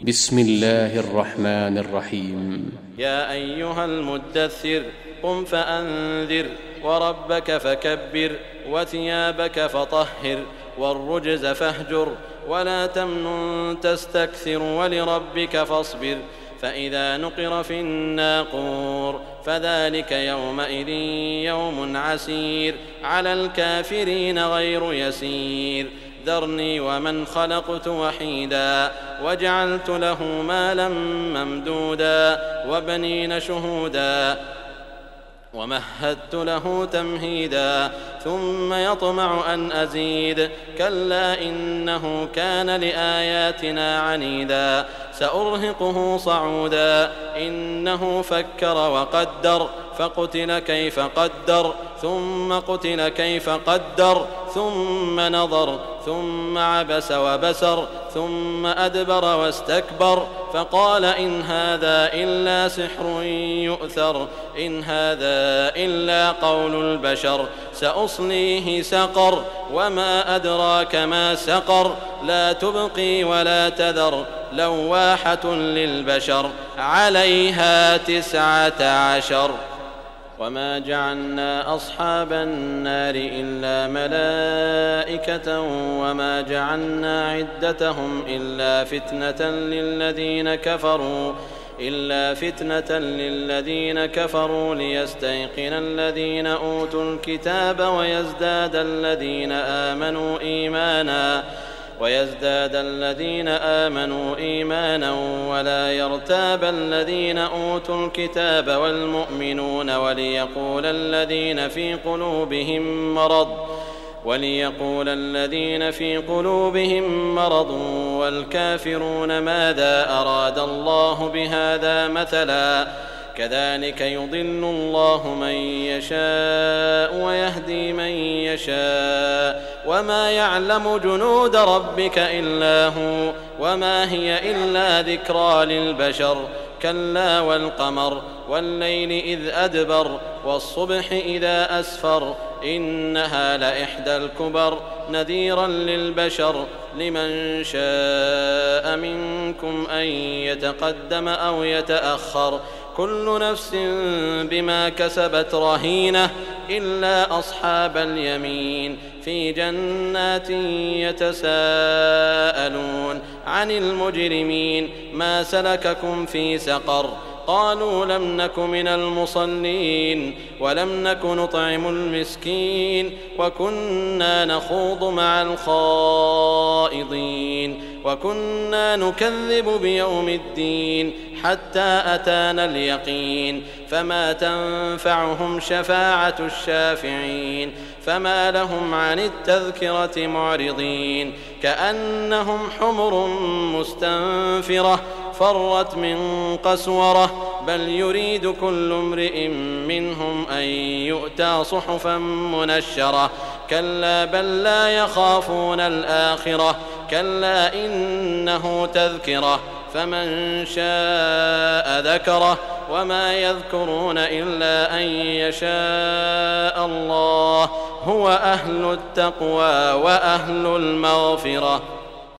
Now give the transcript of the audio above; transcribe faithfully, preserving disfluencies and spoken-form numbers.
بسم الله الرحمن الرحيم. يا أيها المدثر قم فأنذر وربك فكبر وثيابك فطهر والرجز فاهجر ولا تمنن تستكثر ولربك فاصبر فإذا نقر في الناقور فذلك يومئذ يوم عسير على الكافرين غير يسير ذرني ومن خلقت وحيدا وجعلت له مالا ممدودا وبنين شهودا ومهدت له تمهيدا ثم يطمع أن أزيد كلا إنه كان لآياتنا عنيدا سأرهقه صعودا إنه فكر وقدر فقتل كيف قدر ثم قتل كيف قدر ثم نظر ثم عبس وبسر ثم أدبر واستكبر فقال إن هذا إلا سحر يؤثر إن هذا إلا قول البشر سأصليه سقر وما أدراك ما سقر لا تبقي ولا تذر لواحة للبشر عليها تسعة عشر وما جعلنا أصحاب النار إلا ملائكة وما جعلنا عدتهم إلا فتنة للذين كفروا إلا فتنة للذين كفروا ليستيقن الذين أوتوا الكتاب ويزداد الذين آمنوا إيمانا ويزداد الذين آمنوا إيمانا ولا يرتاب الذين أوتوا الكتاب والمؤمنون وليقول الذين في قلوبهم مرض وليقول الذين في قلوبهم مرض والكافرون ماذا أراد الله بهذا مثلا كذلك يضل الله من يشاء ويهدي من يشاء وما يعلم جنود ربك إلا هو وما هي إلا ذكرى للبشر كلا والقمر والليل إذ أدبر والصبح إذا أسفر إنها لإحدى الكبر نذيرا للبشر لمن شاء منكم أن يتقدم أو يتأخر كل نفس بما كسبت رهينة إلا أصحاب اليمين في جنات يتساءلون عن المجرمين ما سلككم في سقر قالوا لم نك من المصلين ولم نك نطعم المسكين وكنا نخوض مع الخائضين وكنا نكذب بيوم الدين حتى أتانا اليقين فما تنفعهم شفاعة الشافعين فما لهم عن التذكرة معرضين كأنهم حمر مستنفرة فرت من قسورة بل يريد كل امرئ منهم أن يؤتى صحفا منشرة كلا بل لا يخافون الآخرة كلا إنه تذكرة فمن شاء ذكره وما يذكرون إلا أن يشاء الله هو أهل التقوى وأهل المغفرة.